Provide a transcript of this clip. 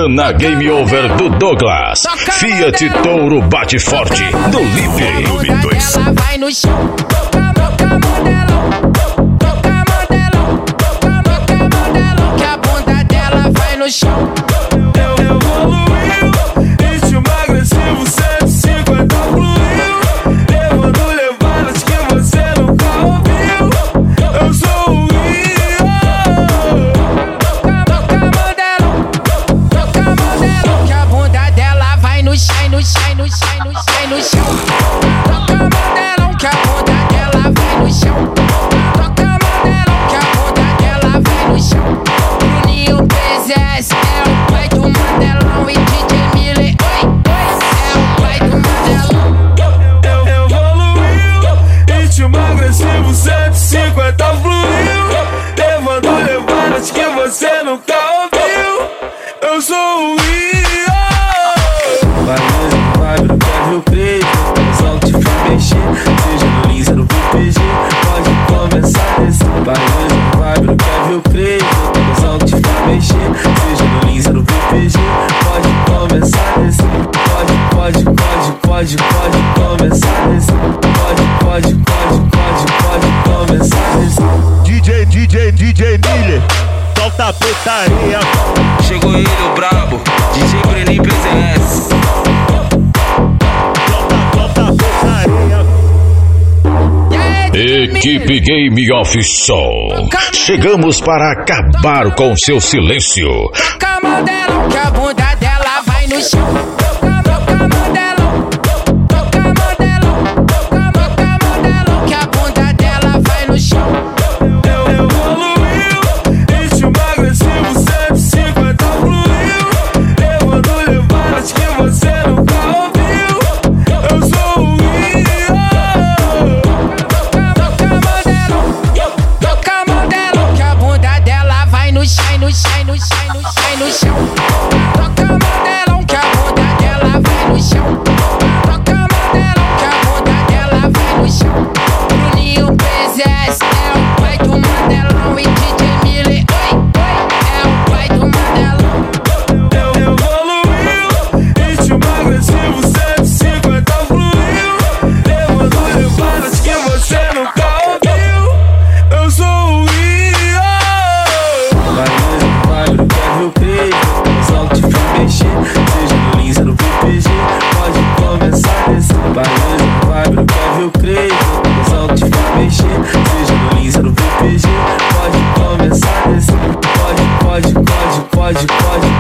Grana Game Over do Douglas. Fiat Touro bate forte do Livre. Ela vai no chão. Toca modelão. Toca modelão. Toca modelão. Que a bunda dela vai no chão. Eu evoluiu, ritmo agressivo 150 fluiu, levando levadas que você nunca ouviu. Eu sou o Rio. Toca modelão. Toca modelão. Que a bunda dela vai no chão. No chão. Toca modelão. Que a bunda dela vai no chão. Toca modelão. Que a bunda dela vai no chão. Bruninho PZS é o pai do Mandelão e DJ Miller, é o pai do Mandelão. Eu evoluiu, ritmo agressivo 150 fluiu, levando levadas que você nunca ouviu. Eu sou o Rio. Vai no Kevin Preto, os altos te faz mexer, seja no Lins ou no PPG, pode começar a descer. Vai no Kevin Preto, os altos te faz mexer, seja no Lins ou no PPG, pode começar a descer. Pode começar a descer. Pode começar a descer. DJ Miller, solta a putaria. Chegou ele, o brabo, DJ Breninho PZS. Solta a putaria. Equipe Game Official. Chegamos para acabar com seu silêncio. Toca modelão. Que a bunda dela vai no chão. Toca modelão. Toca modelão. Toca modelão. Que a bunda dela vai no chão. Eu evoluiu, ritmo agressivo 150 fluiu, levando levadas que você nunca ouviu. Eu sou o Rio. Toca modelão. Toca modelão. Que a bunda dela vai no chão. No chão. Toca modelão. Que a bunda dela vai no chão. Toca modelão. Que a bunda dela vai no chão. Bruninho PZS é o pai do Mandelão e DJ Miller, é o pai do Mandelão. Eu evoluiu, ritmo agressivo 150 fluiu, levando levadas que você nunca ouviu. Eu sou o Rio. Vai no Kevin Preto, os altos te faz mexer, seja no Lins ou no PPG, pode começar a descer. Vai no Kevin Preto, os altos te faz mexer, seja no Lins ou no PPG, pode começar a descer. Pode